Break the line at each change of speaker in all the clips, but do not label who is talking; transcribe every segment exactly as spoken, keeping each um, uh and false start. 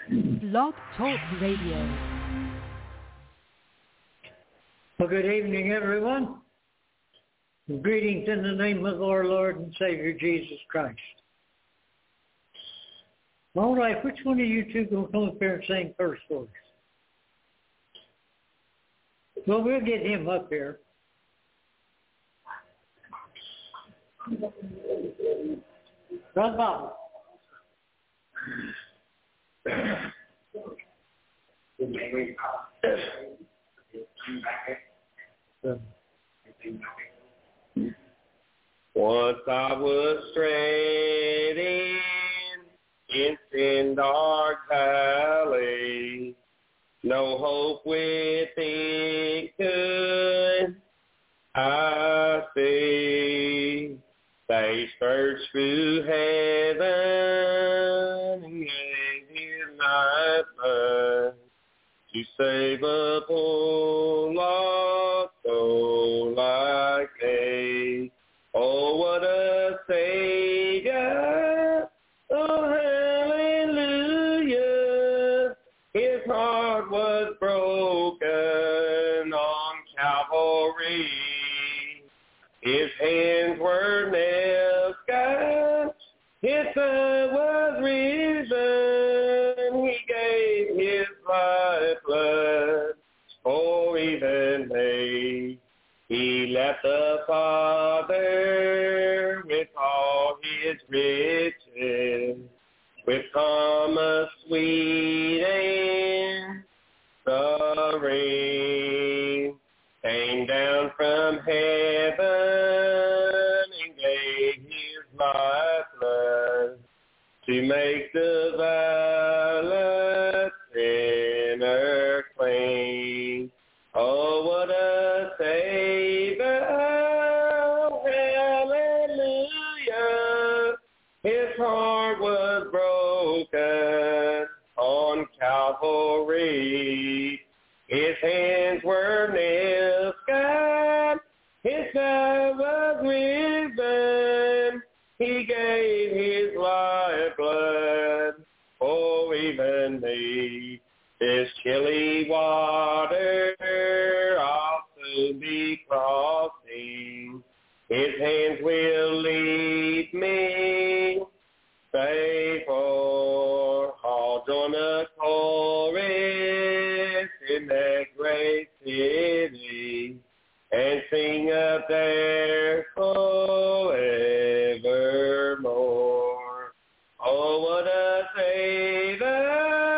Blog Talk Radio.
Well, good evening, everyone. Greetings in the name of our Lord and Savior, Jesus Christ. All right, which one of you two going to come up here and sing first for us? Well, we'll get him up here. Brother Bob.
Once I was straying in sin dark valley, no hope within could I see. They searched through heaven and gave his life blood to save a poor lost soul like me. Oh, what a Savior! Oh, hallelujah! His heart was broken on Calvary. His hands were nail scarred. His blood was risen. He gave his life blood for even me. He left the Father with all his riches, with Thomas sweet and serene, came down from heaven and gave his life blood to make the violet sinner clean. Oh, what a Savior, hallelujah. His heart was broken on Calvary. His hands were nail scarred. His blood was risen. He gave his life blood for even me. This chilly water I'll soon be crossing. His hands will lead me safe o'er. I'll join the chorus in that great city and sing up there forevermore. Oh, what a Savior!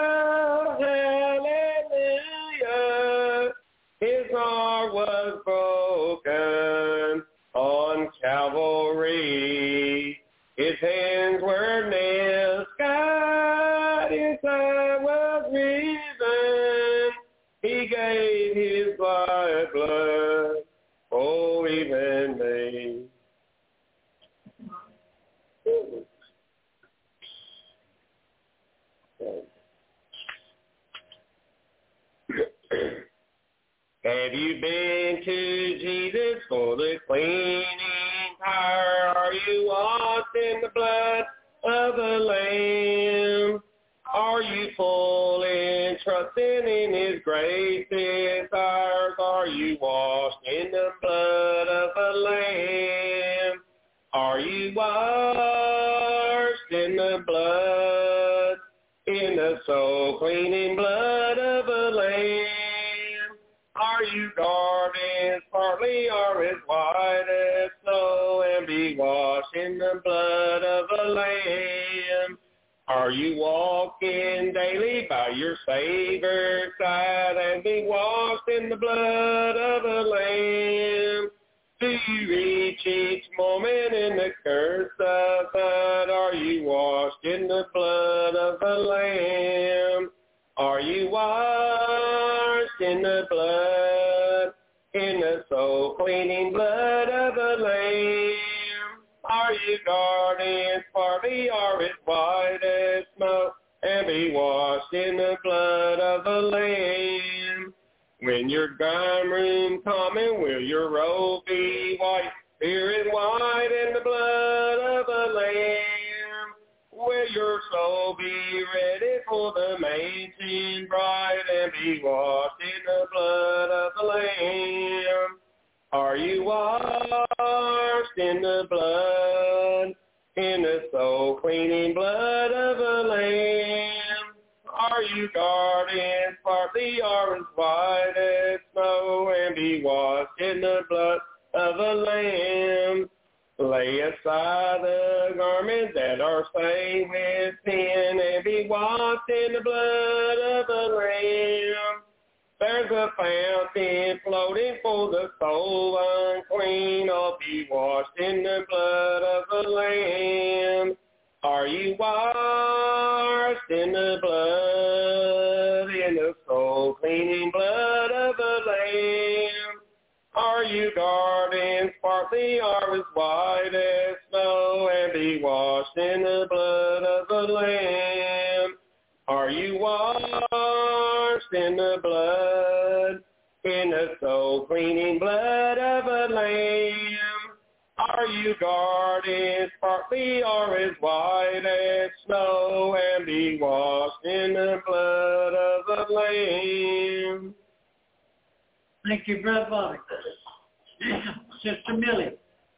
His heart was broken on Calvary. His hands were nail scarred. His blood was risen. He gave his life blood for even me. Have you been to Jesus for the cleaning power? Are you washed in the blood of the Lamb? Are you full in trusting in his grace is ours? Are you washed in the blood of the Lamb? Are you washed in the blood, in the soul cleaning blood of the Lamb? Are you garments partly or as white as snow, and be washed in the blood of the Lamb? Are you walking daily by your Savior's side, and be washed in the blood of the Lamb? Do you reach each moment in the curse of God? Are you washed in the blood of the Lamb? Are you washed in the blood, in the soul cleaning blood of the Lamb? Are you guarded partly or as white as snow, and be washed in the blood of the Lamb? When your dime room coming, will your robe be white, pure and white in the blood of the Lamb? Will your So be ready for the mating bride and be washed in the blood of the Lamb. Are you washed in the blood, in the soul-cleaning blood of the Lamb? Are you gardens partly orange white as snow and be washed in the blood of the Lamb? Lay aside the garments that are stained with sin and be washed in the blood of the Lamb. There's a fountain floating for the soul unclean. Oh, be washed in the blood of the Lamb. Are you washed in the blood, in the soul-cleaning blood of the Lamb? Are you gardens partly are as white as snow and be washed in the blood of the Lamb? Are you washed in the blood, in the soul-cleaning blood of the Lamb? Are you gardens partly are as white as snow and be washed in the blood of the Lamb?
Thank you, Brother Bobby. Sister Millie.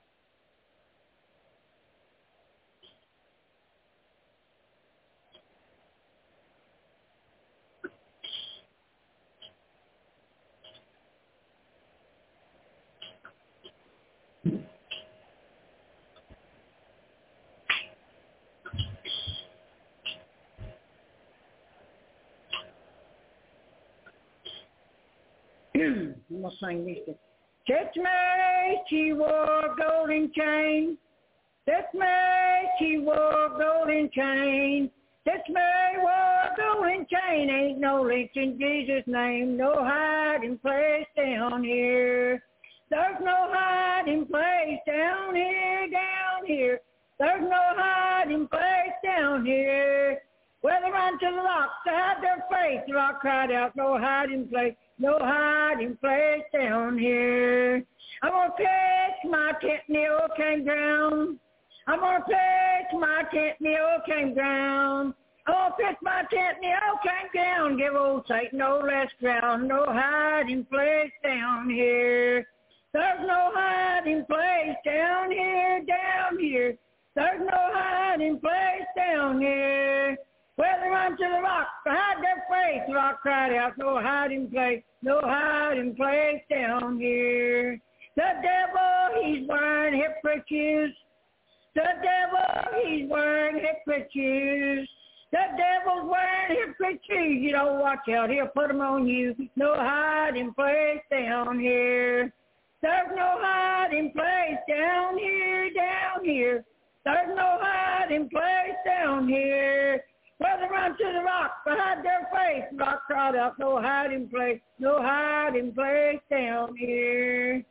I'm going to sing these things. Touch me, she wore a golden chain. Touch me, she wore a golden chain. Touch me, wore a golden chain. Ain't no lynch in Jesus' name. No hiding place down here. There's no hiding place down here, down here. There's no hiding place down here. Well, they ran to the rock to hide their face. The rock cried out, no hiding place. No hiding place down here. I'm going to pitch my tent in the old campground. I'm going to pitch my tent in the old campground. I'm going to pitch my tent in the old campground. Give old Satan no less ground. No hiding place down here. There's no hiding place down here, down here. There's no hiding place down here. Well, they run to the rock to hide their face. The rock cried out, no hiding place, no hiding place down here. The devil, he's wearing hypocrite shoes. The devil, he's wearing hypocrite shoes. The devil's wearing hypocrite shoes. You don't watch out, he'll put them on you. No hiding place down here. There's no hiding place down here, down here. There's no hiding place down here. Well, they run to the rock to hide their face. The rock cried out, no hiding place, no hiding place down here.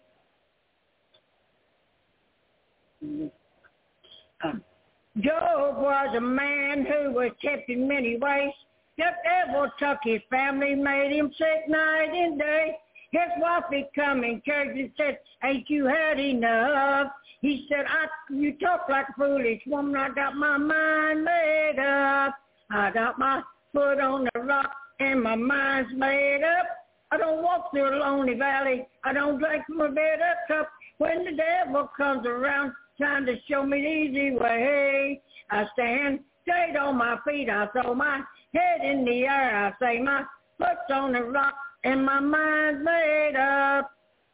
Job was a man who was tempted in many ways. The devil took his family, made him sick night and day. His wife had come in church and said, ain't you had enough? He said, I, you talk like a foolish woman. I got my mind made up. I got my foot on the rock and my mind's made up. I don't walk through a lonely valley. I don't drink from a bitter cup. When the devil comes around trying to show me the easy way, I stand straight on my feet. I throw my head in the air. I say my foot's on the rock and my mind's made up.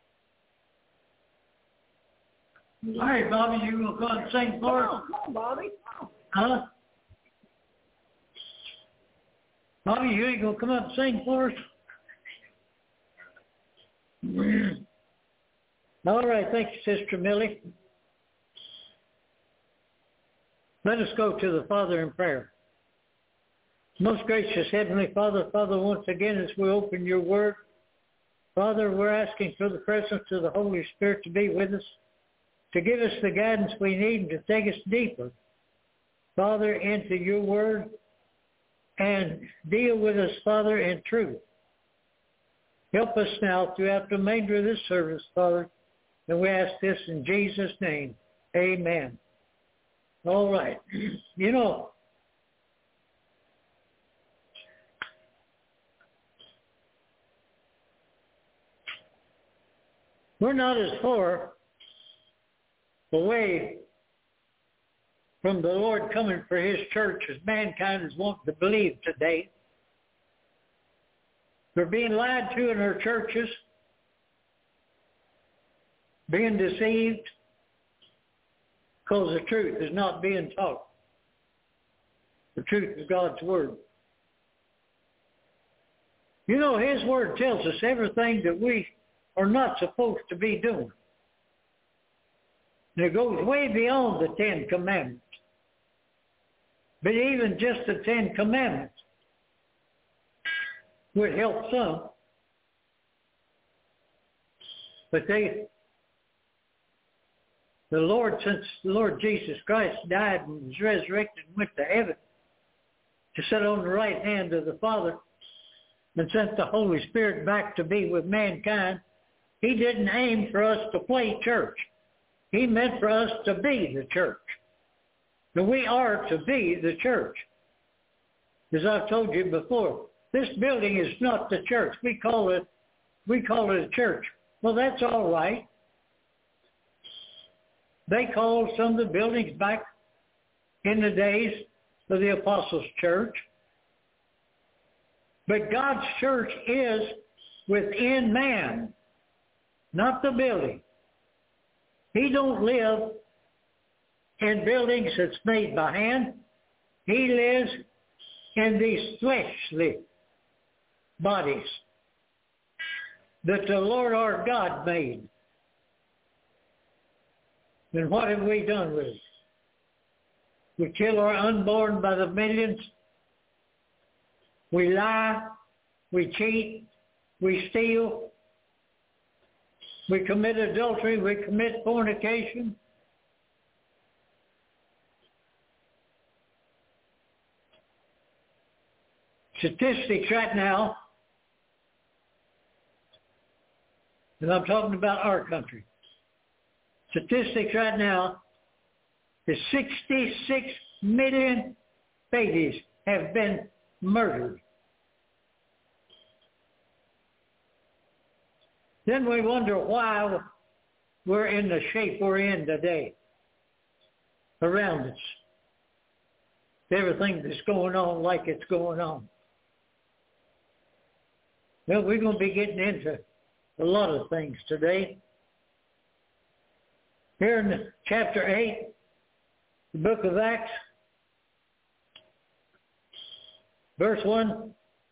All right, Bobby, you will go and sing for us? Come on, come on, Bobby. Huh? Bobby, you ain't going to come up and sing for us? All right, thank you, Sister Millie. Let us go to the Father in prayer. Most gracious Heavenly Father, Father, once again as we open your word, Father, we're asking for the presence of the Holy Spirit to be with us, to give us the guidance we need and to take us deeper, Father, into your word and deal with us, Father, in truth. Help us now throughout the remainder of this service, Father, and we ask this in Jesus' name. Amen. All right. You know,
We're not as far away from the Lord coming for his church as mankind is wanting to believe today. They're being lied to in our churches, being deceived, because the truth is not being taught. The truth is God's Word. You know, his Word tells us everything that we are not supposed to be doing. And it goes way beyond the Ten Commandments. But even just the Ten Commandments would help some. But they, the Lord, since the Lord Jesus Christ died and was resurrected and went to heaven to sit on the right hand of the Father and sent the Holy Spirit back to be with mankind, he didn't aim for us to play church. He meant for us to be the church. And we are to be the church. As I've told you before, this building is not the church. We call it, we call it a church. Well, that's all right. They called some of the buildings back in the days of the Apostles' Church. But God's church is within man, not the building. He don't live in buildings that's made by hand. He lives in these fleshly bodies that the Lord our God made. Then what have we done with it? We kill our unborn by the millions. We lie. We cheat. We steal. We commit adultery. We commit fornication. Statistics right now, and I'm talking about our country. Statistics right now is sixty-six million babies have been murdered. Then we wonder why we're in the shape we're in today around us. Everything that's going on like it's going on. Well, we're going to be getting into a lot of things today. Here in chapter eight, the book of Acts, verse one,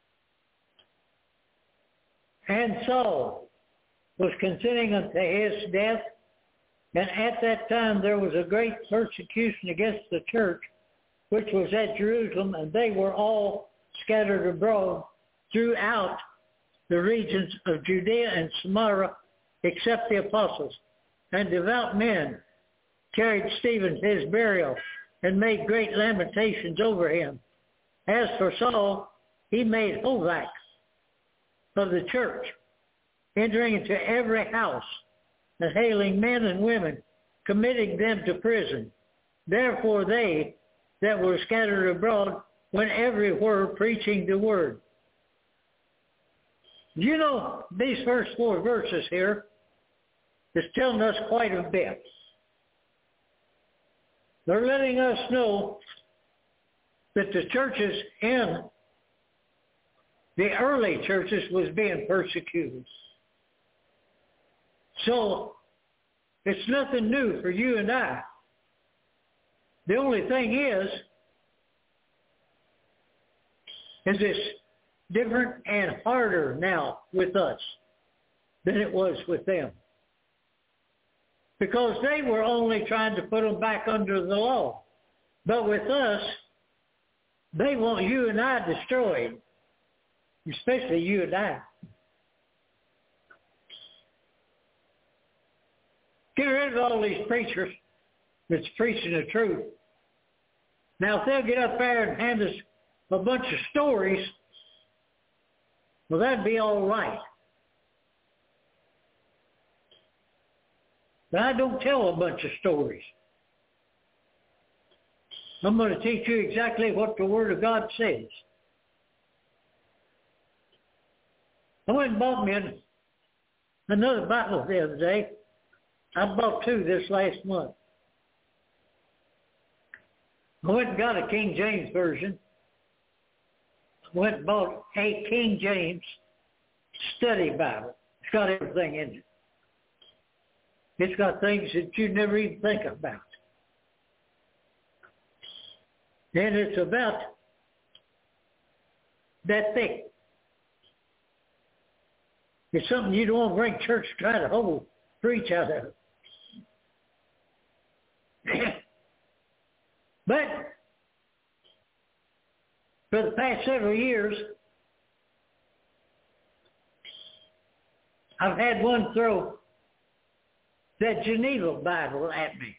and Saul was consenting unto his death, and at that time there was a great persecution against the church, which was at Jerusalem, and they were all scattered abroad throughout the regions of Judea and Samaria, except the apostles. And devout men carried Stephen to his burial and made great lamentations over him. As for Saul, he made Havoc of the church, entering into every house and hailing men and women, committing them to prison. Therefore they that were scattered abroad went everywhere preaching the word. You know, these first four verses here is telling us quite a bit. They're letting us know that the churches in the early churches was being persecuted. So it's nothing new for you and I. The only thing is, is it's different and harder now with us than it was with them. Because they were only trying to put them back under the law. But with us, they want you and I destroyed, especially you and I. Get rid of all these preachers that's preaching the truth. Now, if they'll get up there and hand us a bunch of stories, well, that'd be all right. But I don't tell a bunch of stories. I'm going to teach you exactly what the Word of God says. I went and bought me an, another Bible the other day. I bought two this last month. I went and got a King James version. I went and bought a King James study Bible. It's got everything in it. It's got things that you never even think about. And it's about that thick. It's something you don't want to bring church to try to hold, preach out of. But for the past several years, I've had one throw that Geneva Bible at me,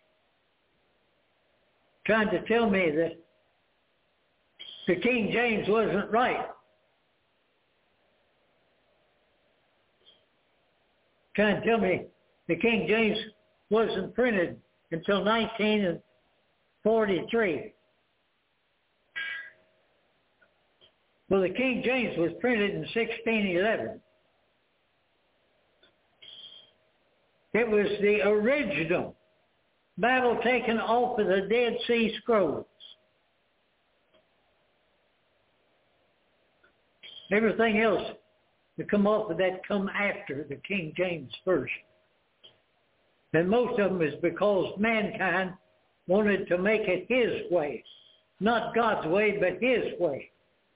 trying to tell me that the King James wasn't right. Trying to tell me the King James wasn't printed until nineteen forty-three. Well, the King James was printed in sixteen eleven. It was the original Bible taken off of the Dead Sea Scrolls. Everything else that come off of that come after the King James Version. And most of them is because mankind wanted to make it his way. Not God's way, but his way.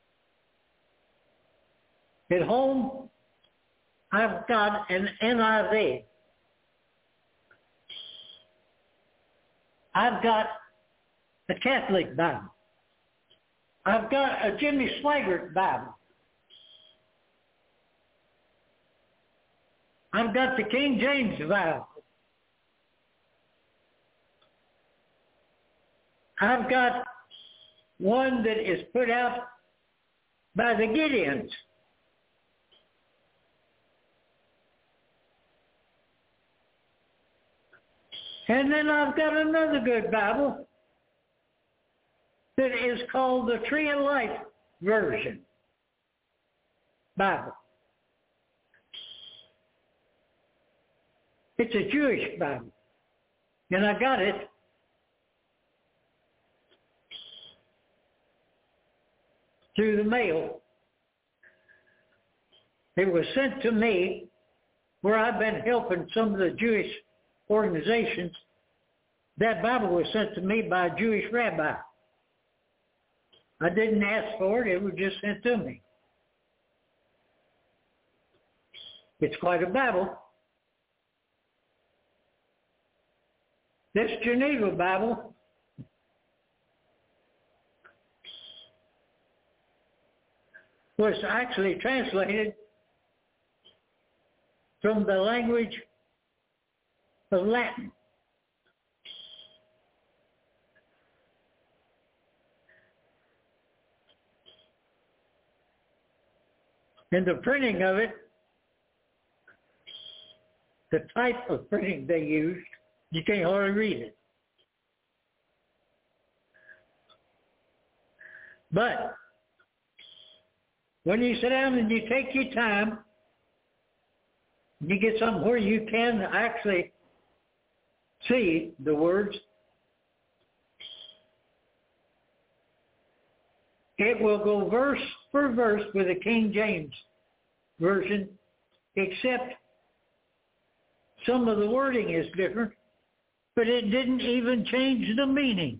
At home, I've got an N I V. I've got a Catholic Bible. I've got a Jimmy Swaggart Bible. I've got the King James Bible. I've got one that is put out by the Gideons. And then I've got another good Bible that is called the Tree of Life Version Bible. It's a Jewish Bible. And I got it through the mail. It was sent to me where I've been helping some of the Jewish organizations. That Bible was sent to me by a Jewish rabbi. I didn't ask for it. It was just sent to me. It's quite a Bible. This Geneva Bible was actually translated from the language of Latin. And the printing of it, the type of printing they used, you can't hardly read it. But when you sit down and you take your time, you get something where you can actually see the words, it will go verse for verse with the King James Version, except some of the wording is different, but it didn't even change the meaning.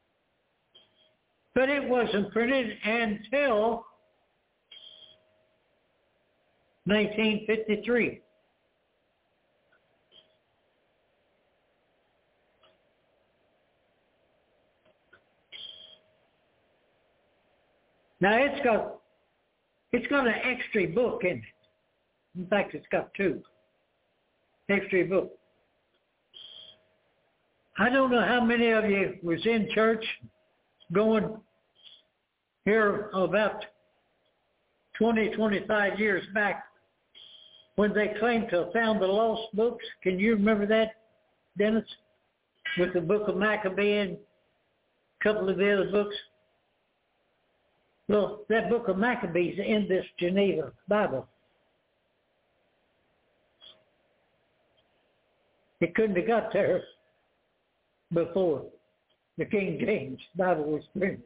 But it wasn't printed until nineteen fifty-three. Now it's got it's got an extra book in it. In fact, it's got two extra books. I don't know how many of you was in church going here about twenty, twenty-five years back when they claimed to have found the lost books. Can you remember that, Dennis? With the book of Maccabees and a couple of the other books. Well, that book of Maccabees is in this Geneva Bible. He couldn't have got there before the King James Bible was printed.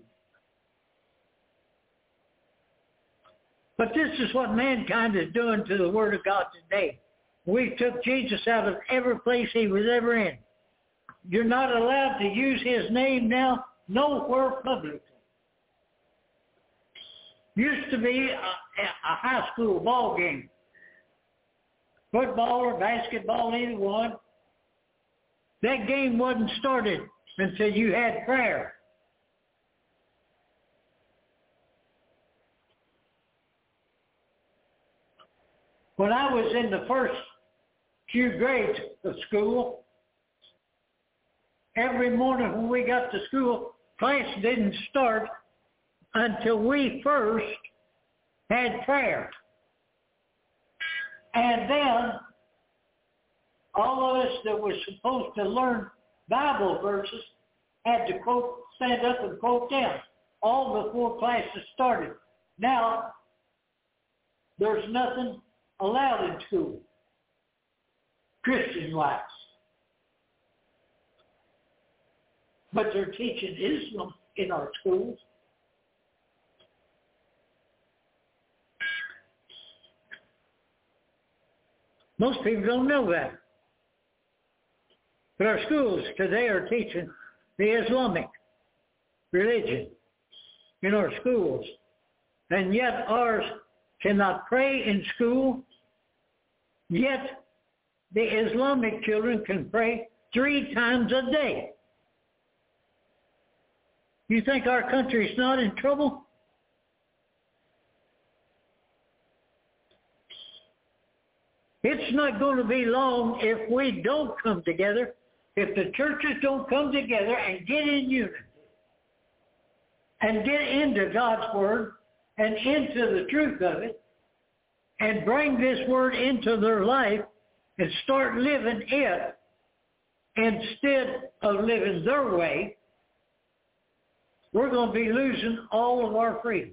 But this is what mankind is doing to the Word of God today. We took Jesus out of every place he was ever in. You're not allowed to use his name now nowhere publicly. Used to be a, a high school ball game. Football or basketball, either one. That game wasn't started until you had prayer. When I was in the first few grades of school, every morning when we got to school, class didn't start until we first had prayer. And then all of us that were supposed to learn Bible verses had to quote, stand up and quote them all before classes started. Now, there's nothing allowed in school, Christian-wise. But they're teaching Islam in our schools. Most people don't know that. But our schools today are teaching the Islamic religion in our schools. And yet ours cannot pray in school, yet the Islamic children can pray three times a day. You think our country's not in trouble? It's not going to be long if we don't come together, if the churches don't come together and get in unity and get into God's Word and into the truth of it and bring this Word into their life and start living it instead of living their way. We're going to be losing all of our freedom.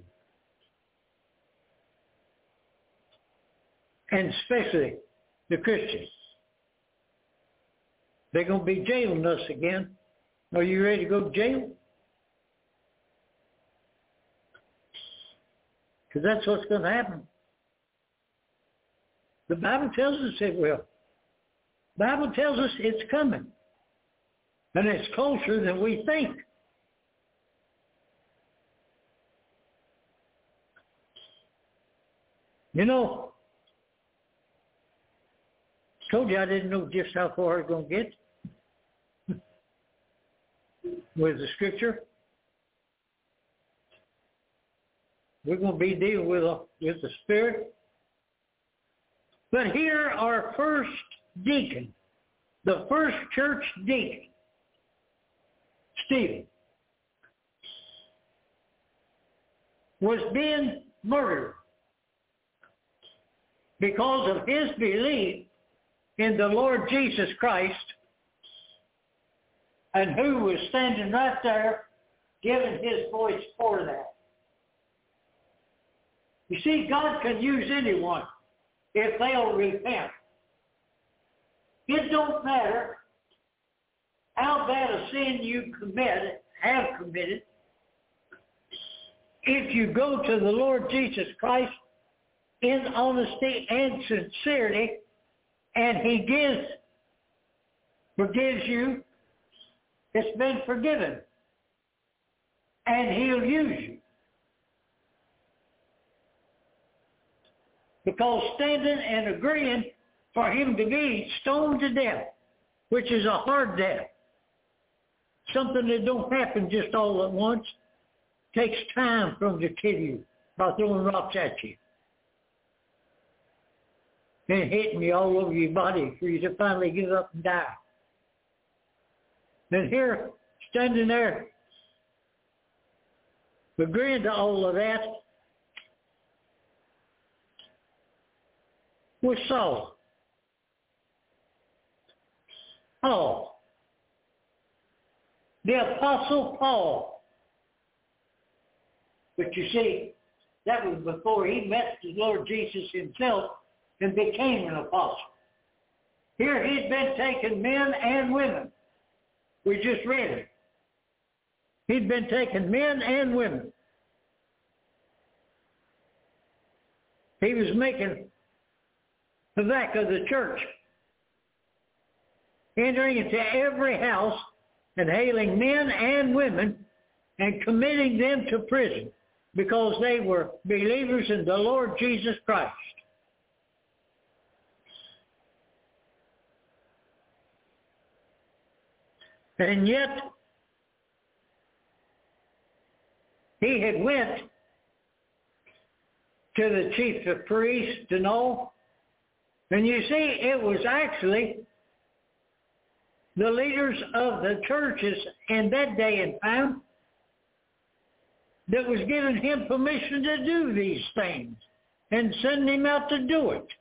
And especially the Christians. They're going to be jailing us again. Are you ready to go to jail? Because that's what's going to happen. The Bible tells us it will. The Bible tells us it's coming. And it's closer than we think. You know, I told you I didn't know just how far I was going to get with the Scripture. We're going to be dealing with, uh, with the Spirit. But here our first deacon, the first church deacon, Stephen, was being murdered because of his belief in the Lord Jesus Christ, and who was standing right there giving his voice for that. You see, God can use anyone if they'll repent. It don't matter how bad a sin you commit, have committed. If you go to the Lord Jesus Christ in honesty and sincerity, and he gives, forgives you, it's been forgiven. And he'll use you. Because standing and agreeing for him to be stoned to death, which is a hard death, something that don't happen just all at once, takes time for them to kill you by throwing rocks at you and hitting you all over your body for you to finally give up and die. And here, standing there, agreeing to all of that, was Saul. Paul. The Apostle Paul. But you see, that was before he met the Lord Jesus himself and became an apostle. Here he'd been taking men and women. We just read it. He'd been taking men and women. He was making havoc of the church, entering into every house and hailing men and women and committing them to prison because they were believers in the Lord Jesus Christ. And yet, he had went to the chief of priests and all, and you see, it was actually the leaders of the churches in that day and time that was giving him permission to do these things and sending him out to do it.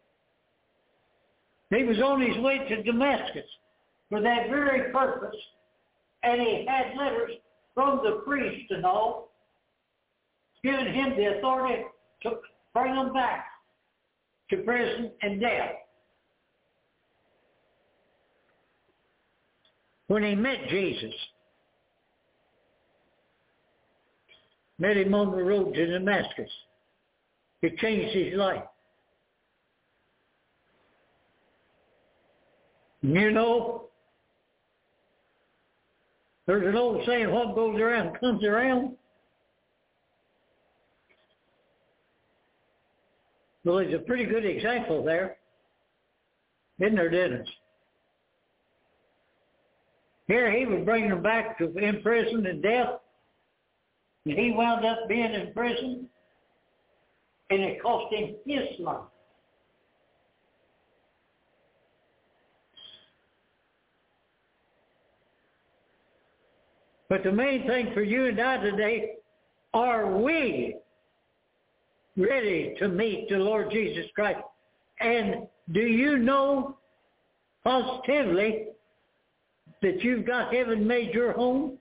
He was on his way to Damascus for that very purpose, and he had letters from the priest and all giving him the authority to bring them back to prison and death. When he met Jesus, met him on the road to Damascus, it changed his life. You know, there's an old saying, what goes around comes around. Well, there's a pretty good example there, isn't there, Dennis? Here he was bringing them back to in prison and death, and he wound up being in prison, and it cost him his life. But the main thing for you and I today, are we ready to meet the Lord Jesus Christ? And do you know positively that you've got heaven made your home?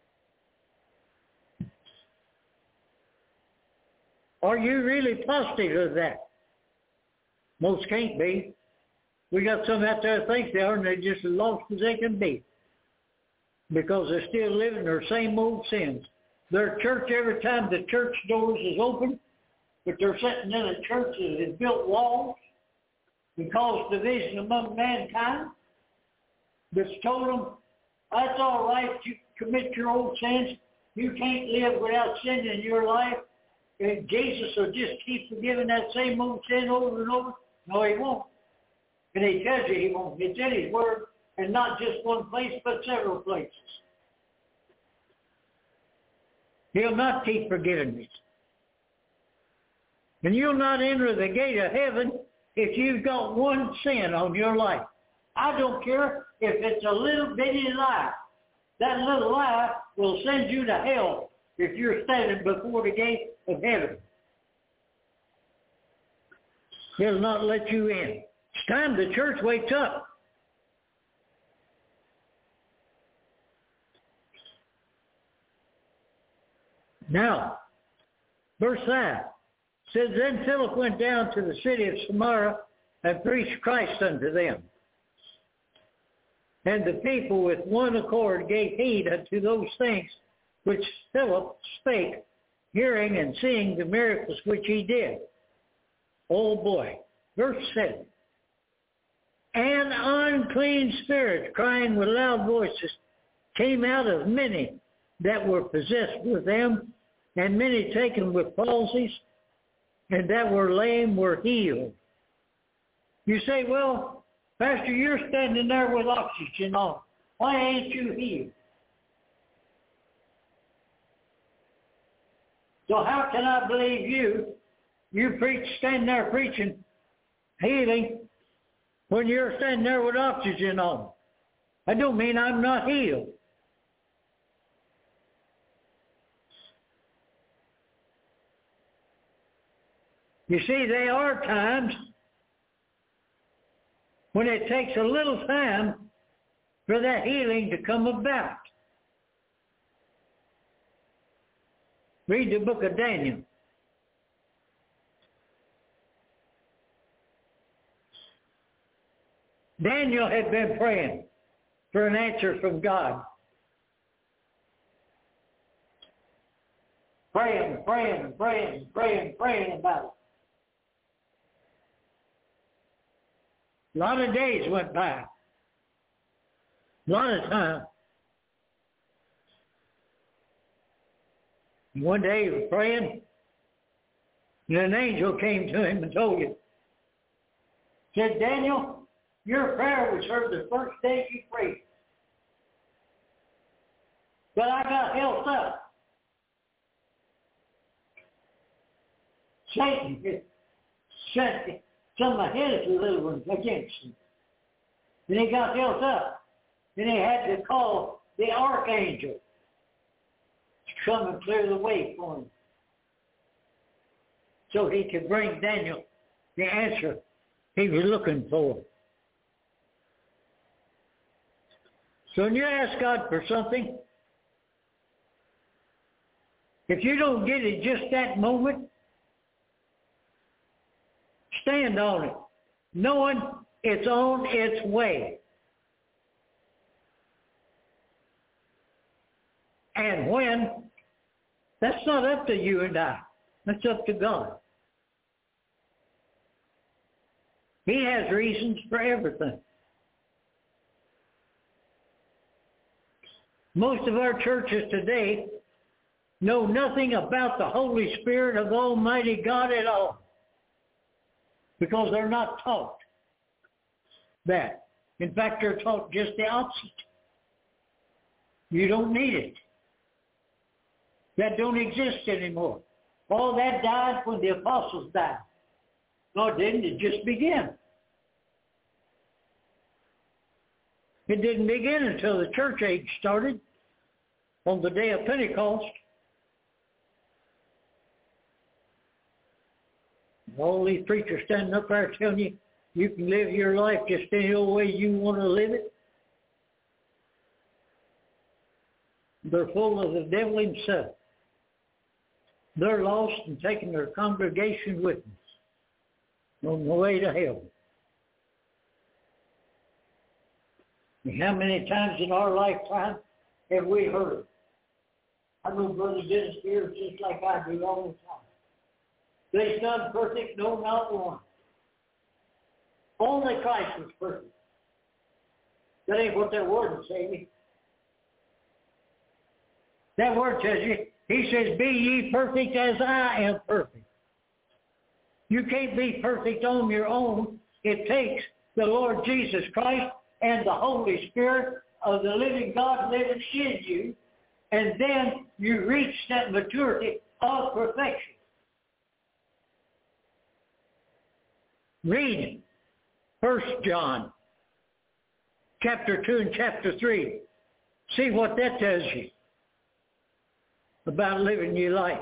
Are you really positive of that? Most can't be. We got some out there that think they are, and they're just as lost as they can be, because they're still living their same old sins. They're at church every time the church doors is open, but they're sitting in a church that has built walls and caused division among mankind, that's told them, that's all right, you commit your old sins, you can't live without sin in your life, and Jesus will just keep forgiving that same old sin over and over. No, he won't. And he tells you he won't. It's in his word, and not just one place, but several places. He'll not keep forgiving me. And you'll not enter the gate of heaven if you've got one sin on your life. I don't care if it's a little bitty lie. That little lie will send you to hell if you're standing before the gate of heaven. He'll not let you in. It's time the church wakes up. Now, verse five says, Then Philip went down to the city of Samaria and preached Christ unto them. And the people with one accord gave heed unto those things which Philip spake, hearing and seeing the miracles which he did. Oh boy. Verse seven. An unclean spirit, crying with loud voices, came out of many that were possessed with them, and many taken with palsies, and that were lame were healed. You say, well, Pastor, you're standing there with oxygen on. Why ain't you healed? So how can I believe you? You preach, stand there preaching healing when you're standing there with oxygen on. I don't mean I'm not healed. You see, there are times when it takes a little time for that healing to come about. Read the book of Daniel. Daniel had been praying for an answer from God. Praying, praying, praying, praying, praying about it. A lot of days went by. A lot of time. One day he was praying, and an angel came to him and told him, said, Daniel, your prayer was heard the first day you prayed. But I got held up. Satan had sent some of his little ones against him. And he got held up. And he had to call the archangel to come and clear the way for him, so he could bring Daniel the answer he was looking for. So when you ask God for something, if you don't get it just that moment, stand on it, knowing it's on its way. And when, that's not up to you and I. That's up to God. He has reasons for everything. Most of our churches today know nothing about the Holy Spirit of Almighty God at all, because they're not taught that. In fact, they're taught just the opposite. You don't need it. That don't exist anymore. All that died when the apostles died. No, it didn't. It just began. It didn't begin until the church age started on the day of Pentecost. All these preachers standing up there telling you you can live your life just any old way you want to live it. They're full of the devil himself. They're lost and taking their congregation with them on the way to hell. And how many times in our lifetime have we heard? I know Brother Dennis here just like I do all the time. There's none perfect, no, not one. Only Christ was perfect. That ain't what that word is saying. That word tells you, he says, be ye perfect as I am perfect. You can't be perfect on your own. It takes the Lord Jesus Christ and the Holy Spirit of the living God living in you, and then you reach that maturity of perfection. Read First John, chapter two and chapter three. See what that tells you about living your life.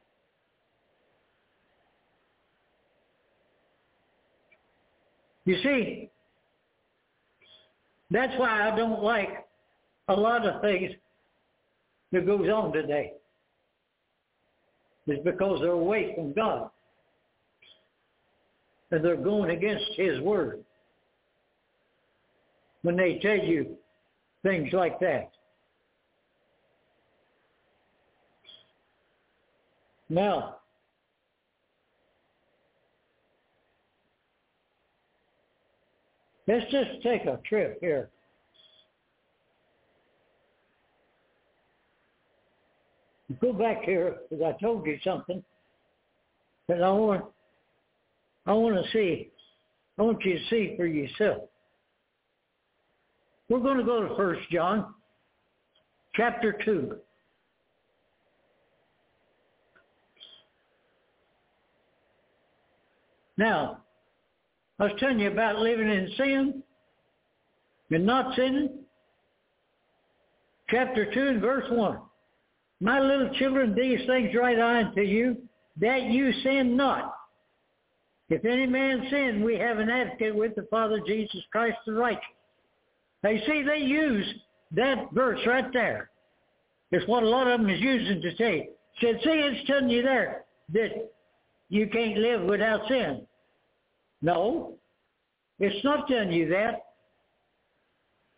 You see, that's why I don't like a lot of things that goes on today. It's because they're away from God. And they're going against His Word when they tell you things like that. Now, let's just take a trip here. Go back here, because I told you something that I want, I want to see. I want you to see for yourself. We're going to go to First John, chapter two. Now, I was telling you about living in sin and not sinning. Chapter two and verse one. My little children, these things write I unto you, that you sin not. If any man sin, we have an advocate with the Father, Jesus Christ the righteous. Now you see, they use that verse right there. It's what a lot of them is using to say. Said, see, it's telling you there that you can't live without sin. No, it's not telling you that.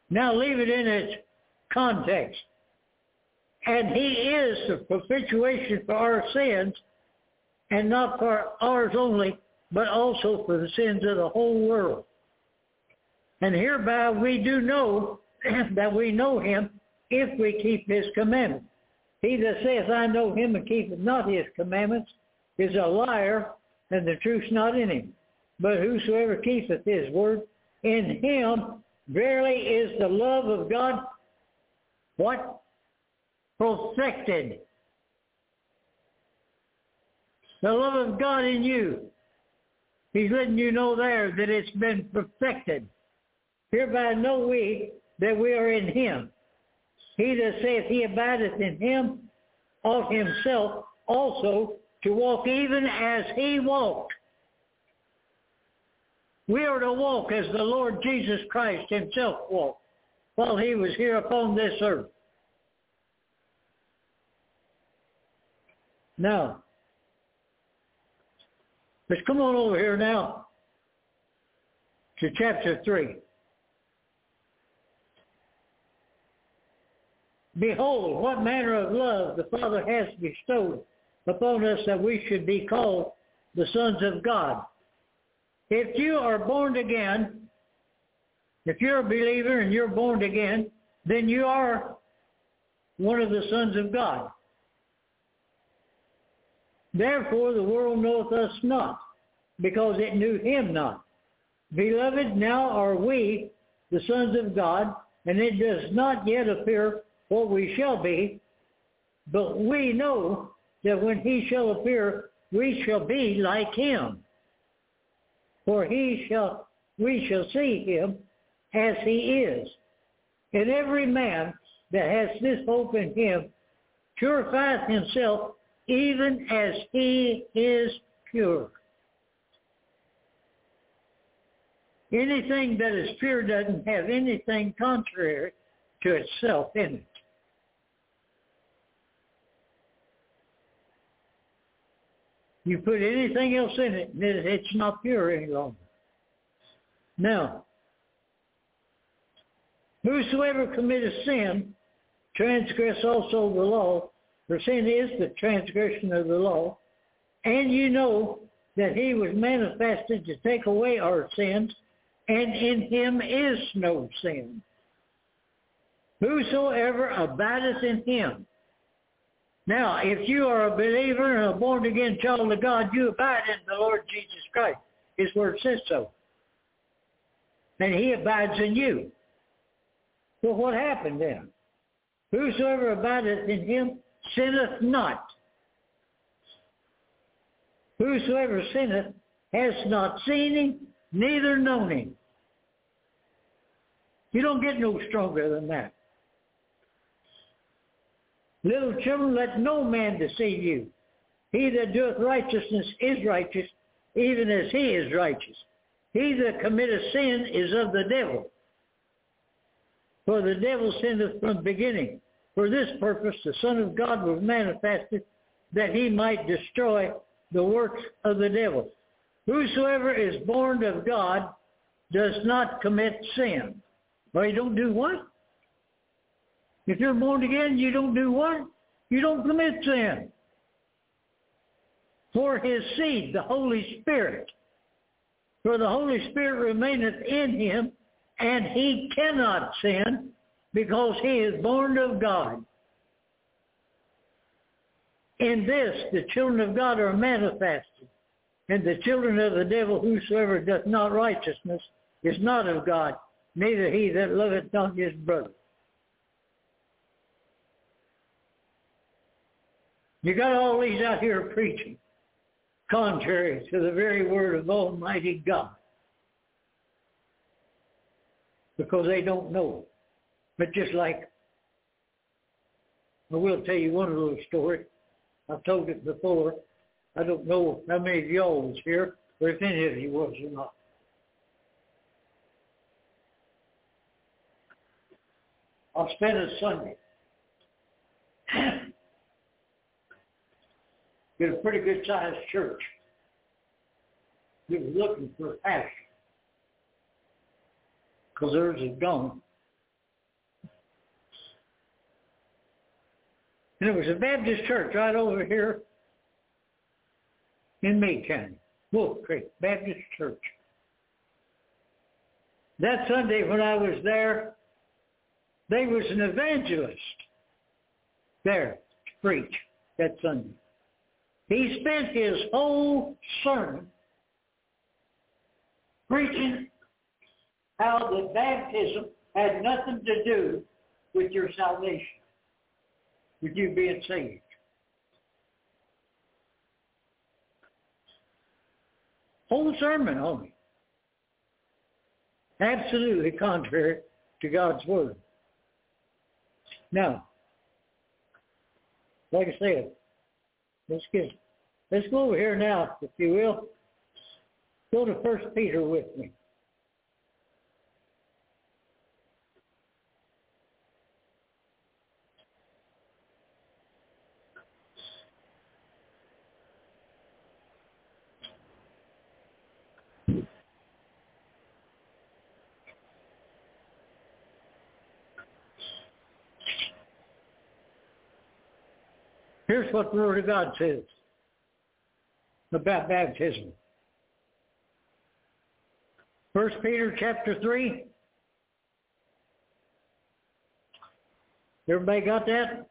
Now leave it in its context. And he is the propitiation for our sins, and not for ours only, but also for the sins of the whole world. And hereby we do know that we know him if we keep his commandments. He that saith, I know him, and keepeth not his commandments, is a liar, and the truth's not in him. But whosoever keepeth his word, in him verily is the love of God, what? Perfected. The love of God in you. He's letting you know there that it's been perfected. Hereby know we that we are in him. He that saith he abideth in him, of himself also to walk even as he walked. We are to walk as the Lord Jesus Christ himself walked while he was here upon this earth. Now, let's come on over here now to chapter three. Behold, what manner of love the Father has bestowed upon us that we should be called the sons of God. If you are born again, if you're a believer and you're born again, then you are one of the sons of God. Therefore the world knoweth us not, because it knew him not. Beloved, now are we the sons of God, and it does not yet appear what we shall be, but we know that when he shall appear, we shall be like him. For he shall, we shall see him as he is. And every man that has this hope in him purifieth himself even as he is pure. Anything that is pure doesn't have anything contrary to itself in it. You put anything else in it, and it's not pure any longer. Now, whosoever committeth sin, transgress also the law, for sin is the transgression of the law. And you know that he was manifested to take away our sins, and in him is no sin. Whosoever abideth in him. Now, if you are a believer and a born-again child of God, you abide in the Lord Jesus Christ. His word says so. And he abides in you. So what happened then? Whosoever abideth in him sinneth not. Whosoever sinneth has not seen him, neither known him. You don't get no stronger than that. Little children, let no man deceive you. He that doeth righteousness is righteous, even as he is righteous. He that committeth sin is of the devil. For the devil sinneth from the beginning. For this purpose the Son of God was manifested, that he might destroy the works of the devil. Whosoever is born of God does not commit sin. Well, you don't do what? If you're born again, you don't do what? You don't commit sin. For his seed, the Holy Spirit. For the Holy Spirit remaineth in him, and he cannot sin, because he is born of God. In this the children of God are manifested, and the children of the devil. Whosoever doth not righteousness is not of God, neither he that loveth not his brother. You got all these out here preaching contrary to the very word of Almighty God, because they don't know. But just like, I will tell you one little story. I've told it before. I don't know how many of y'all was here, or if any of you was or not. I spent a Sunday. Get a pretty good sized church. We were looking for a pastor, because theirs is gone. And it was a Baptist church right over here in Meade County, Wolf Creek Baptist Church. That Sunday when I was there, there was an evangelist there to preach that Sunday. He spent his whole sermon preaching how the baptism had nothing to do with your salvation, with you being saved. Whole sermon on it. Absolutely contrary to God's Word. Now, like I said, let's get, let's go over here now, if you will. Go to First Peter with me. Here's what the Word of God says about baptism. First Peter chapter three. Everybody got that?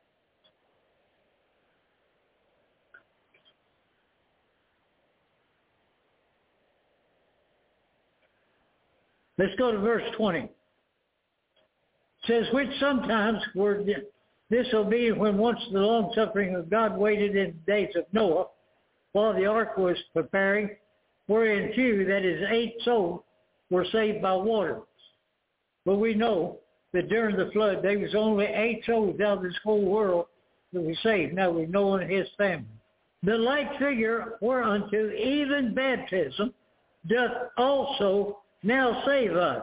Let's go to verse twenty. It says, which sometimes were disobedient when once the long suffering of God waited in the days of Noah, while the ark was preparing, wherein few, that is eight souls, were saved by water. But we know that during the flood there was only eight souls out of this whole world that were saved. Now we know in his family. The like figure whereunto even baptism doth also now save us.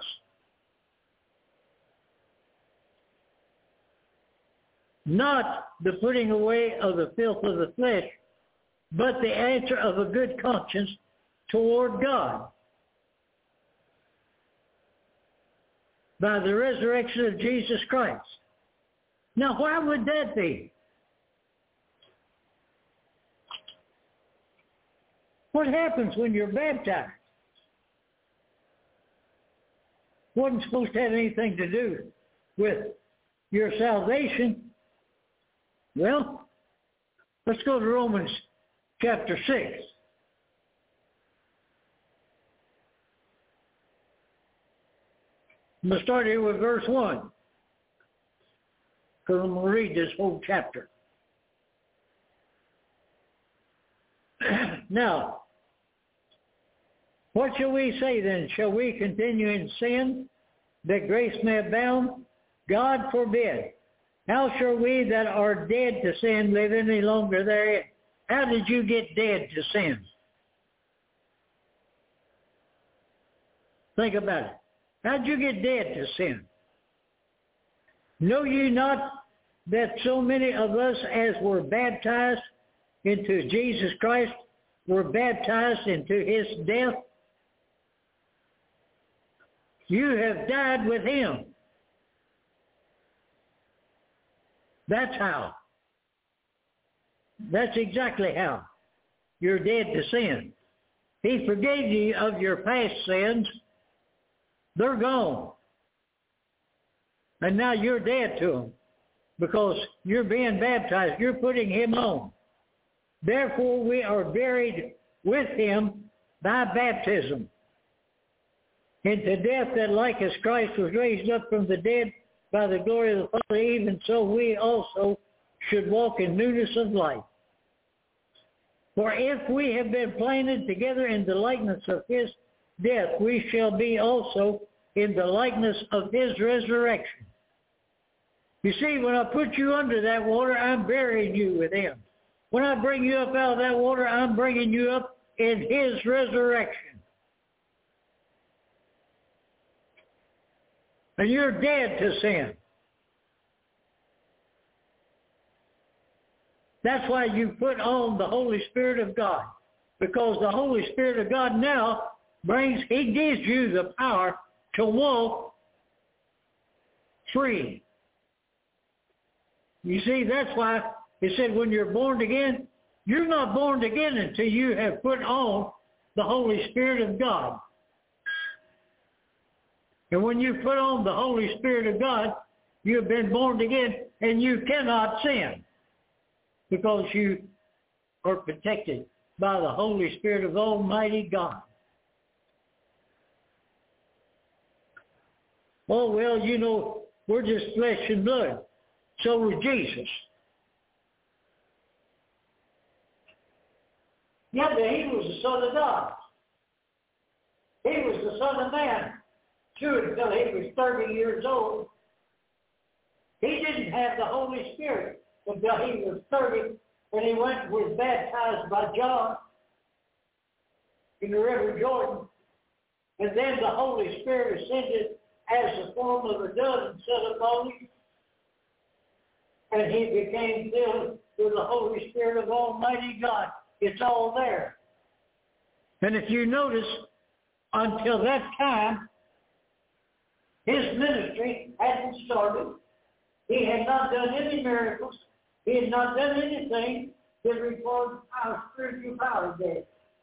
Not the putting away of the filth of the flesh, but the answer of a good conscience toward God by the resurrection of Jesus Christ. Now, why would that be? What happens when you're baptized? Wasn't supposed to have anything to do with your salvation. Well, let's go to Romans chapter six. I'm going to start here with verse one, because I'm going to read this whole chapter. Now, what shall we say then? Shall we continue in sin, that grace may abound? God forbid. How shall we that are dead to sin live any longer therein? How did you get dead to sin? Think about it. How did you get dead to sin? Know ye not that so many of us as were baptized into Jesus Christ were baptized into his death? You have died with him. That's how. That's exactly how. You're dead to sin. He forgave you of your past sins. They're gone. And now you're dead to them because you're being baptized. You're putting him on. Therefore, we are buried with him by baptism into death, that like as Christ was raised up from the dead by the glory of the Father, even so we also should walk in newness of life. For if we have been planted together in the likeness of his death, we shall be also in the likeness of his resurrection. You see, when I put you under that water, I'm burying you with him. When I bring you up out of that water, I'm bringing you up in his resurrection. And you're dead to sin. That's why you put on the Holy Spirit of God. Because the Holy Spirit of God now brings, he gives you the power to walk free. You see, that's why it said when you're born again, you're not born again until you have put on the Holy Spirit of God. And when you put on the Holy Spirit of God, you have been born again, and you cannot sin because you are protected by the Holy Spirit of Almighty God. Oh, well, you know, we're just flesh and blood. So was Jesus. Yeah, but he was the Son of God. He was the Son of Man, true, until he was thirty years old. He didn't have the Holy Spirit until he was thirty, when he went and was baptized by John in the River Jordan. And then the Holy Spirit ascended as the form of a dove and set upon him. And he became filled with the Holy Spirit of Almighty God. It's all there. And if you notice, until that time, his ministry hadn't started. He had not done any miracles. He had not done anything that required our spiritual power dead.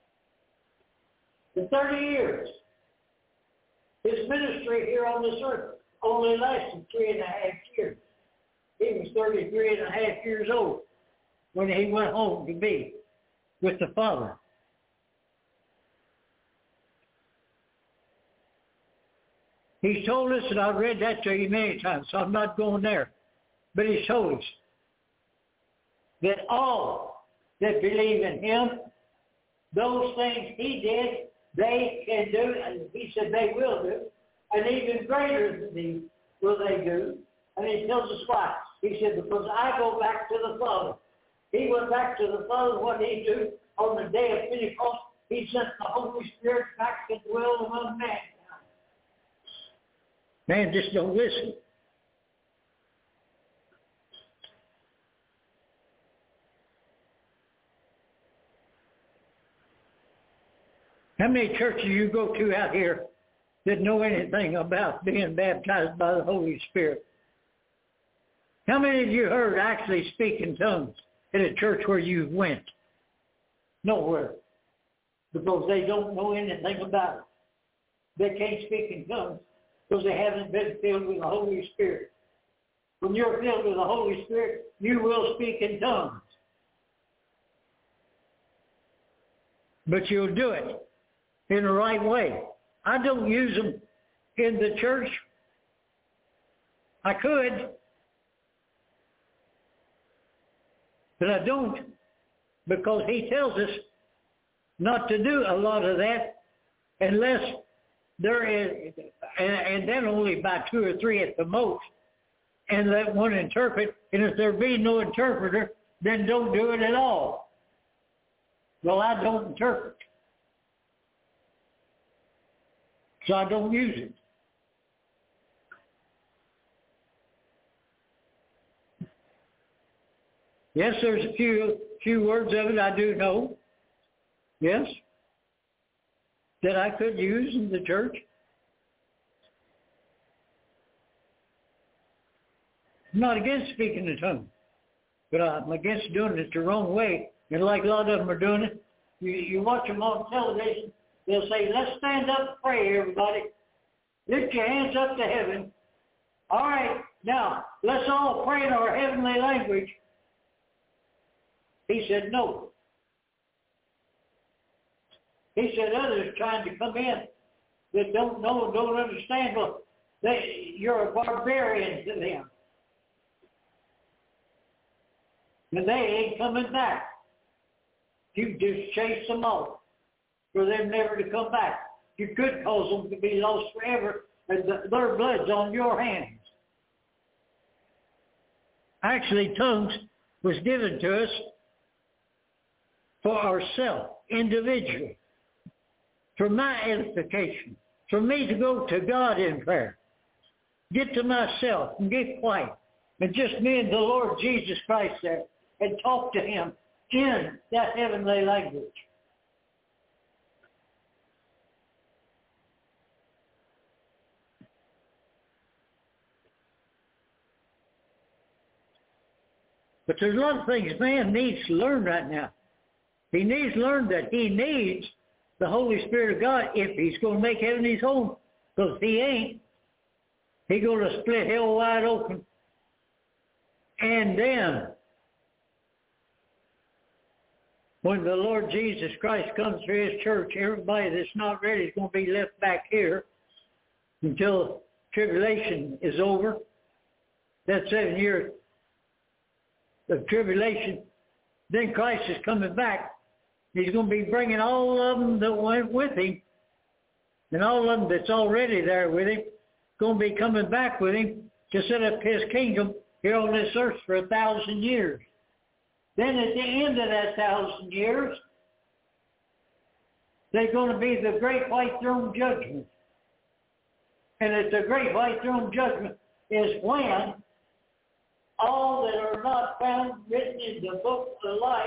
For thirty years, his ministry here on this earth only lasted three and a half years. He was thirty-three and a half years old when he went home to be with the Father. He's told us, and I've read that to you many times, so I'm not going there. But he's told us that all that believe in him, those things he did, they can do, and he said they will do, and even greater than these will they do. And he tells us why. He said, because I go back to the Father. He went back to the Father. What did he do? On the day of Pentecost, he sent the Holy Spirit back to dwell among mankind. Man, just don't listen. How many churches you go to out here that know anything about being baptized by the Holy Spirit? How many of you heard actually speak in tongues in a church where you went? Nowhere. Because they don't know anything about it. They can't speak in tongues because they haven't been filled with the Holy Spirit. When you're filled with the Holy Spirit, you will speak in tongues. But you'll do it in the right way. I don't use them in the church. I could, but I don't, because he tells us not to do a lot of that unless there is, and, and then only by two or three at the most, and let one interpret, and if there be no interpreter, then don't do it at all. Well, I don't interpret, so I don't use it. Yes, there's a few few words of it I do know. Yes, that I could use in the church. I'm not against speaking in tongues, but I'm against doing it the wrong way. And like a lot of them are doing it, you, you watch them on television, they'll say, let's stand up and pray, everybody. Lift your hands up to heaven. All right, now, let's all pray in our heavenly language. He said, no. He said, others trying to come in that don't know, don't understand, well, they, you're a barbarian to them. And they ain't coming back. You just chase them off for them never to come back. You could cause them to be lost forever, and the, their blood's on your hands. Actually, tongues was given to us for ourselves, individually, for my edification, for me to go to God in prayer, get to myself and get quiet, and just me and the Lord Jesus Christ there, and talk to him in that heavenly language. But there's a lot of things man needs to learn right now. He needs to learn that he needs the Holy Spirit of God if he's going to make heaven his home. Because if he ain't, he's going to split hell wide open. And then, when the Lord Jesus Christ comes to his church, everybody that's not ready is going to be left back here until tribulation is over. That seven years of tribulation. Then Christ is coming back. He's going to be bringing all of them that went with him, and all of them that's already there with him, going to be coming back with him to set up his kingdom here on this earth for a thousand years. Then at the end of that thousand years, there's going to be the great white throne judgment. And at the great white throne judgment is when all that are not found written in the book of life,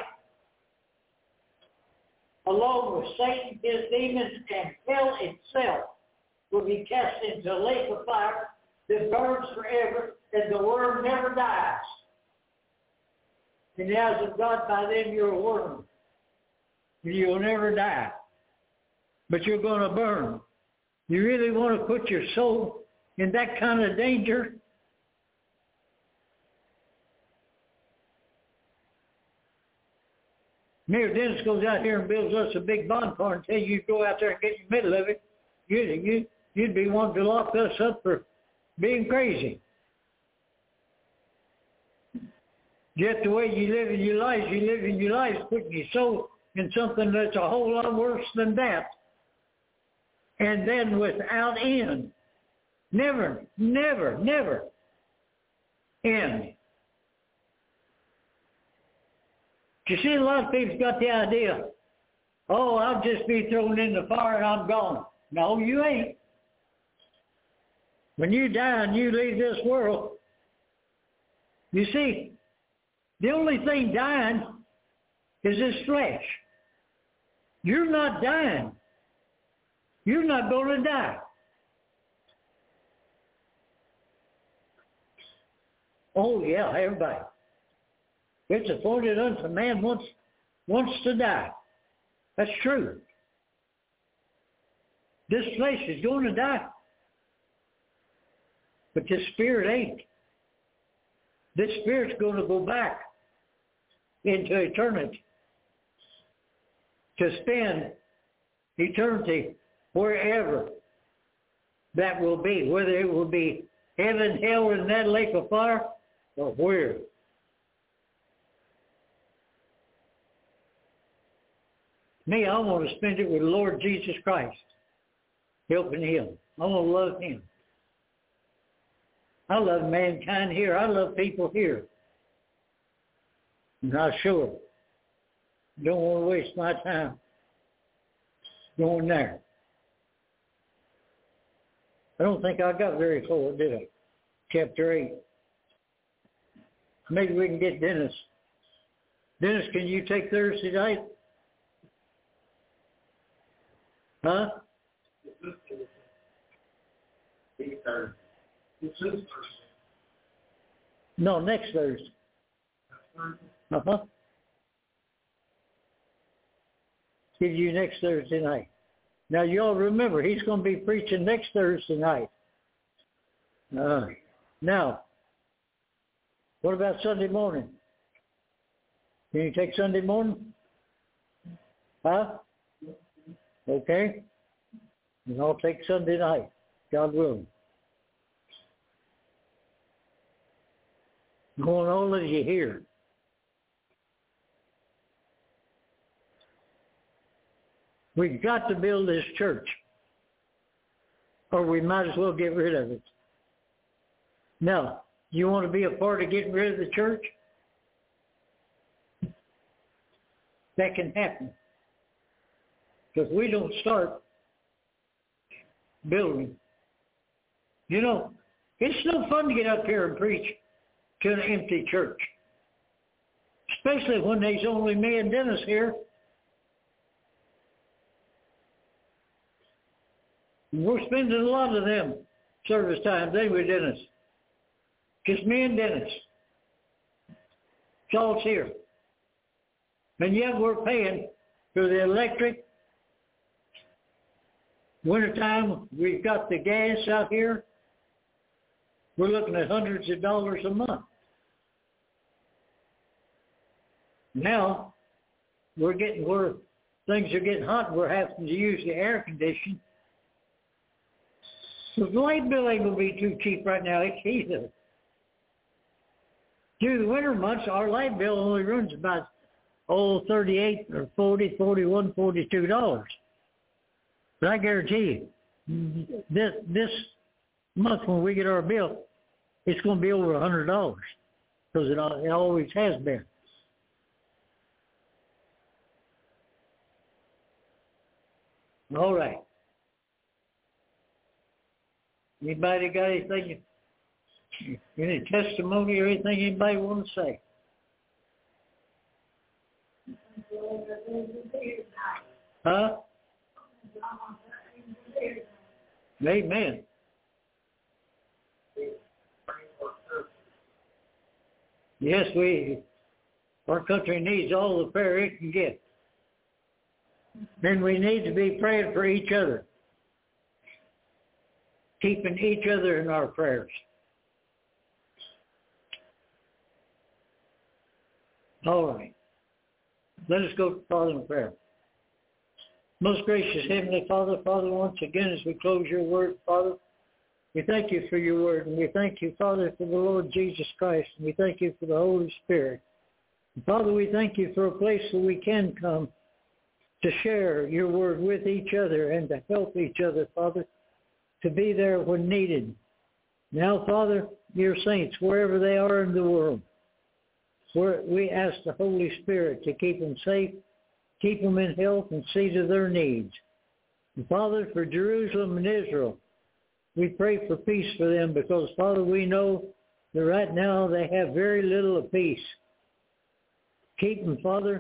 along with Satan, his demons, and hell itself, will be cast into a lake of fire that burns forever, and the worm never dies. In the eyes of God, by then you're a worm. You'll never die. But you're going to burn. You really want to put your soul in that kind of danger? Mayor Dennis goes out here and builds us a big bonfire and tells you to go out there and get in the middle of it. You'd, you'd, you'd be wanting to lock us up for being crazy. Just the way you live in your life, you live in your life putting your soul in something that's a whole lot worse than that. And then without end. Never, never, never end. You see, a lot of people's got the idea, oh, I'll just be thrown in the fire and I'm gone. No, you ain't. When you die and you leave this world, you see, the only thing dying is this flesh. You're not dying. You're not going to die. Oh, yeah, everybody. It's appointed unto man once, wants to die. That's true. This flesh is going to die. But this spirit ain't. This spirit's going to go back into eternity to spend eternity wherever that will be, whether it will be heaven, hell, in that lake of fire, or where. Me, I want to spend it with the Lord Jesus Christ, helping him. I want to love him. I love mankind here. I love people here. And I sure don't want to waste my time going there. I don't think I got very far, did I? Chapter eight. Maybe we can get Dennis. Dennis, can you take Thursday night? Huh? No, next Thursday. Uh-huh. Give you next Thursday night. Now, you all remember, he's going to be preaching next Thursday night. Uh, now, what about Sunday morning? Can you take Sunday morning? Huh? Okay. And I'll take Sunday night, God willing. Going all of you here. We've got to build this church, or we might as well get rid of it. Now, you want to be a part of getting rid of the church? That can happen. Because we don't start building. You know, it's no fun to get up here and preach to an empty church. Especially when there's only me and Dennis here. And we're spending a lot of them service times, ain't we, Dennis? Just me and Dennis. Salt's here. And yet we're paying for the electric. Wintertime, we've got the gas out here. We're looking at hundreds of dollars a month. Now, we're getting where things are getting hot. We're having to use the air conditioning. So the light bill ain't going to be too cheap right now either. Through the winter months, our light bill only runs about, oh, thirty-eight or forty, forty-one, forty-two dollars. But I guarantee you, this this month when we get our bill, it's going to be over one hundred dollars because it, it always has been. All right. Anybody got anything, any testimony or anything anybody want to say? Huh? Amen. Yes, we, our country needs all the prayer it can get. Then we need to be praying for each other. Keeping each other in our prayers. All right. Let us go to Father in prayer. Most gracious Heavenly Father, Father, once again as we close your word, Father, we thank you for your word, and we thank you, Father, for the Lord Jesus Christ, and we thank you for the Holy Spirit. And Father, we thank you for a place where we can come to share your word with each other and to help each other, Father, to be there when needed. Now, Father, your saints, wherever they are in the world, we ask the Holy Spirit to keep them safe, keep them in health, and see to their needs. And Father, for Jerusalem and Israel, we pray for peace for them because, Father, we know that right now they have very little of peace. Keep them, Father,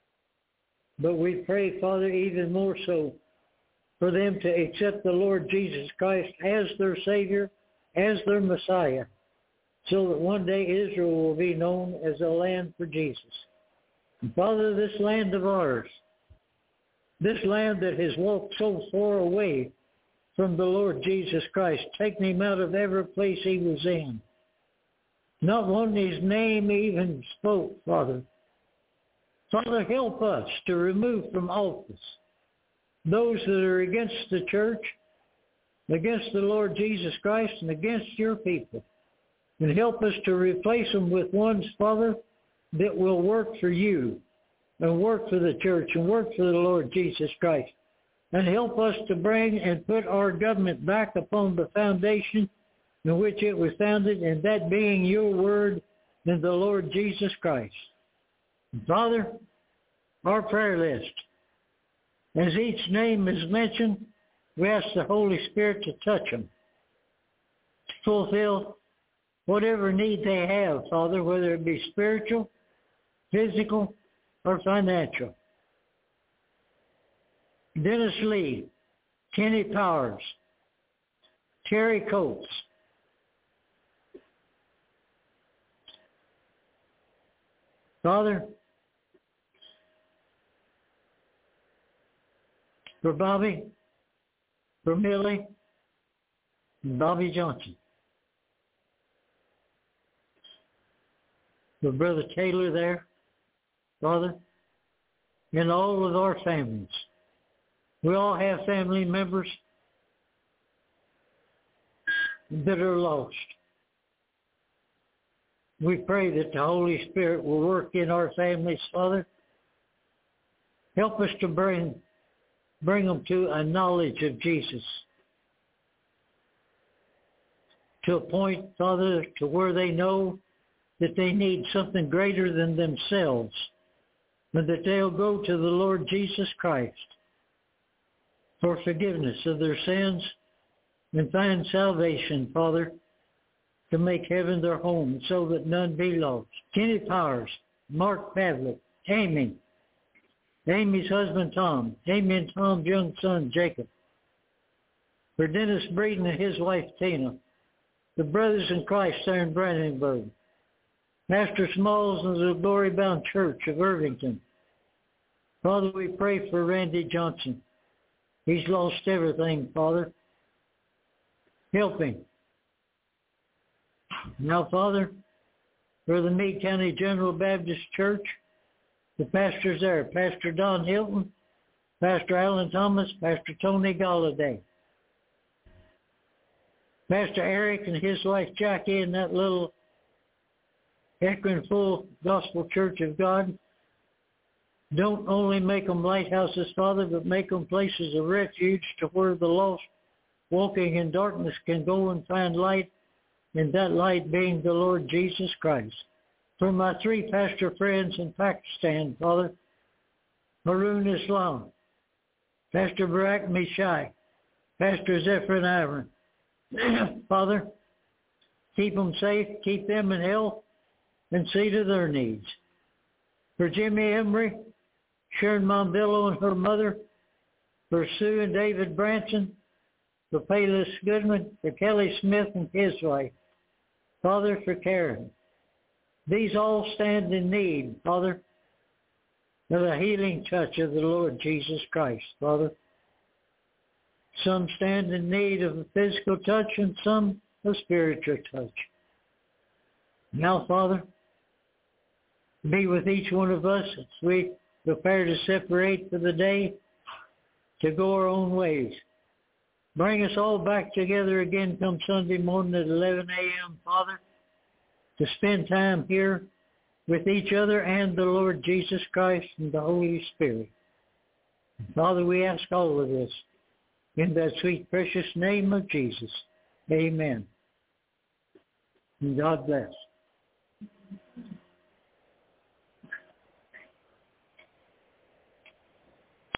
but we pray, Father, even more so for them to accept the Lord Jesus Christ as their Savior, as their Messiah, so that one day Israel will be known as a land for Jesus. And Father, this land of ours, this land that has walked so far away from the Lord Jesus Christ, taking him out of every place he was in, not one his name even spoke, Father. Father, help us to remove from office those that are against the church, against the Lord Jesus Christ, and against your people. And help us to replace them with ones, Father, that will work for you and work for the church and work for the Lord Jesus Christ. And help us to bring and put our government back upon the foundation in which it was founded, and that being your word and the Lord Jesus Christ. Father, our prayer list, as each name is mentioned, we ask the Holy Spirit to touch them, to fulfill whatever need they have, Father, whether it be spiritual, physical, or financial. Dennis Lee, Kenny Powers, Terry Coates, Father, for Bobby, for Millie, and Bobby Johnson. For Brother Taylor there, Father, and all of our families. We all have family members that are lost. We pray that the Holy Spirit will work in our families, Father. Help us to bring, bring them to a knowledge of Jesus. To a point, Father, to where they know that they need something greater than themselves, and that they'll go to the Lord Jesus Christ for forgiveness of their sins and find salvation, Father, to make heaven their home so that none be lost. Kenny Powers, Mark Pavlik, Amy, Amy's husband Tom, Amy and Tom's young son Jacob, for Dennis Breeden and his wife Tina, the brothers in Christ there in Brandenburg, Pastor Smalls and the Glory Bound Church of Irvington. Father, we pray for Randy Johnson. He's lost everything, Father. Help him. Now, Father, for the Meade County General Baptist Church, the pastors there, Pastor Don Hilton, Pastor Alan Thomas, Pastor Tony Galladay, Pastor Eric and his wife Jackie in that little Akron Full Gospel Church of God. Don't only make them lighthouses, Father, but make them places of refuge to where the lost walking in darkness can go and find light, and that light being the Lord Jesus Christ. For my three pastor friends in Pakistan, Father, Maroon Islam, Pastor Barak Mishai, Pastor Zephyr Aaron, Father, keep them safe, keep them in health, and see to their needs. For Jimmy Emery, Sharon Monbillo and her mother, for Sue and David Branson, for Payless Goodman, for Kelly Smith and his wife, Father, for Karen. These all stand in need, Father, of the healing touch of the Lord Jesus Christ, Father. Some stand in need of a physical touch and some a spiritual touch. Now, Father, be with each one of us as we prepare to separate for the day to go our own ways. Bring us all back together again come Sunday morning at eleven a.m., Father, to spend time here with each other and the Lord Jesus Christ and the Holy Spirit. Father, we ask all of this in that sweet, precious name of Jesus. Amen. And God bless.